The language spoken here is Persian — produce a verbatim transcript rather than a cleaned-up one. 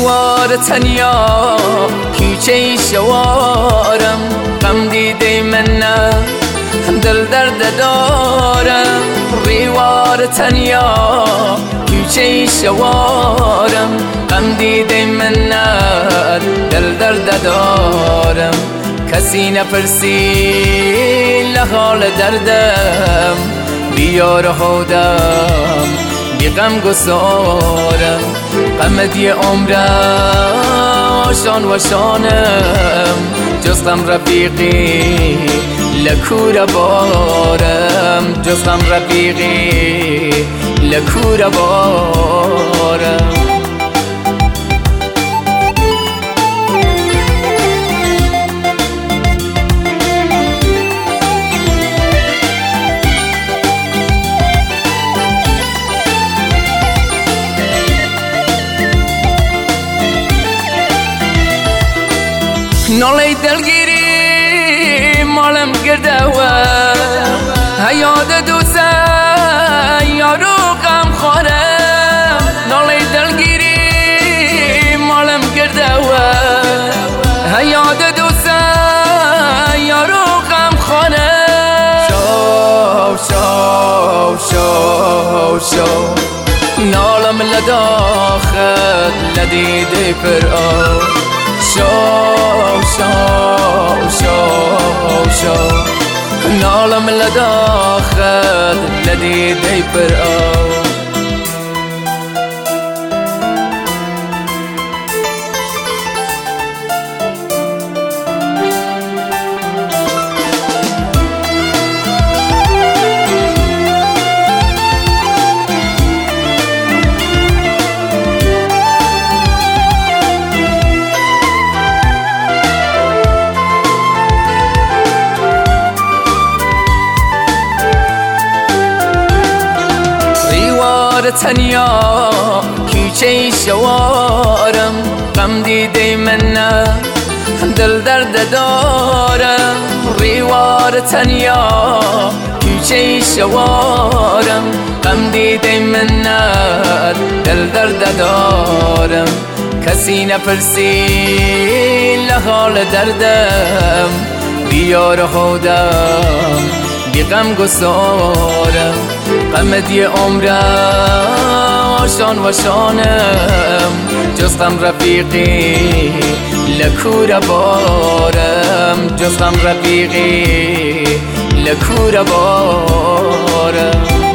ریوار تنیا کوچه شوارم، غم دیده من نه دل درد دارم. ریوار تنیا کوچه شوارم، غم دیده من نه دل درد دارم. کسی نپرسی لحال دردم، بیار خودم بی غم گسارم. غم دی عمرم آشان و شانم، جز غم رفیقی لکور بارم. جز غم رفیقی لکور بارم. ناله دلگیری مالم گرده و یاد دوسته یارو غم خوره. ناله دلگیری مالم گرده و یاد دوسته یارو غم خوره. شو شو شو شو نالم لداخل لدیده پر آو. شو شو شو شو نالم لداخل لدیده پر آو. تنیا کوچه شوارم، غم دیده من نه دل درد دارم. ریوار تنیا کوچه شوارم، غم دیده من نه دل درد دارم. کسی نپرسی لحال دردم، بیار خودم بی غم گسارم. غم دی عمرم آشان و شانم، جز غم رفیقی لکور بارم. جز غم رفیقی لکور بارم.